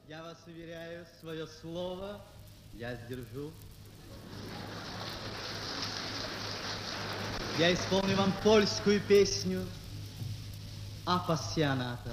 Я вас уверяю, свое слово я сдержу. Я исполню вам польскую песню «Апассионата».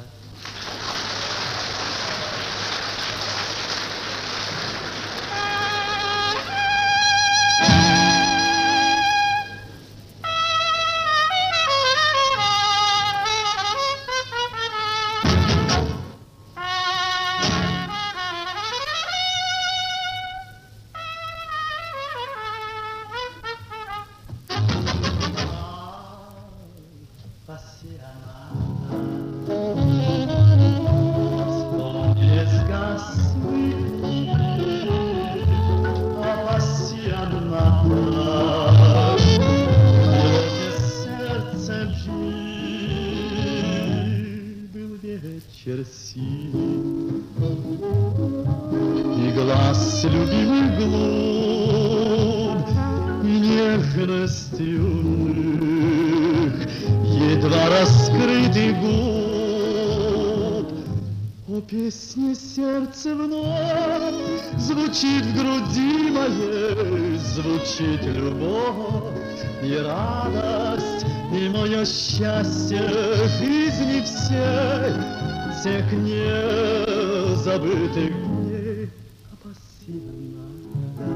И глаз любимых глуб, и нежность юных, едва раскрытый губ. О, песня сердца вновь звучит в груди моей, звучит любовь и радость, и мое счастье в жизни всей, тех незабытых дней. Апассионата.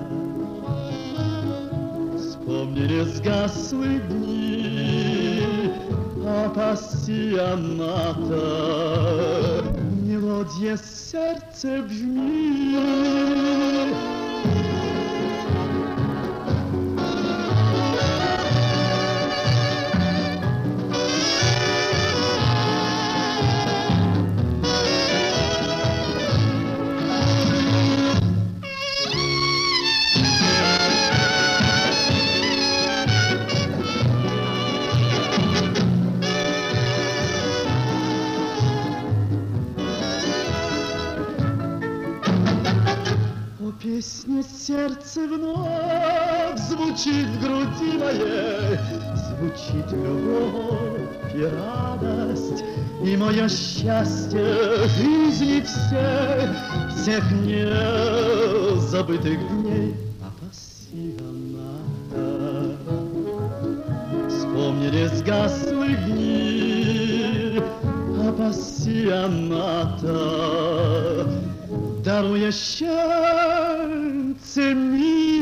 Вспомнились гаслые дни, апассионата. Мелодия сердце бжми. Песня сердца вновь звучит в груди моей, звучит любовь и радость, и мое счастье в жизни всей, всех незабытых дней. Апассионата. Вспомнились гаслые дни, апассионата. Даруя счастье мир.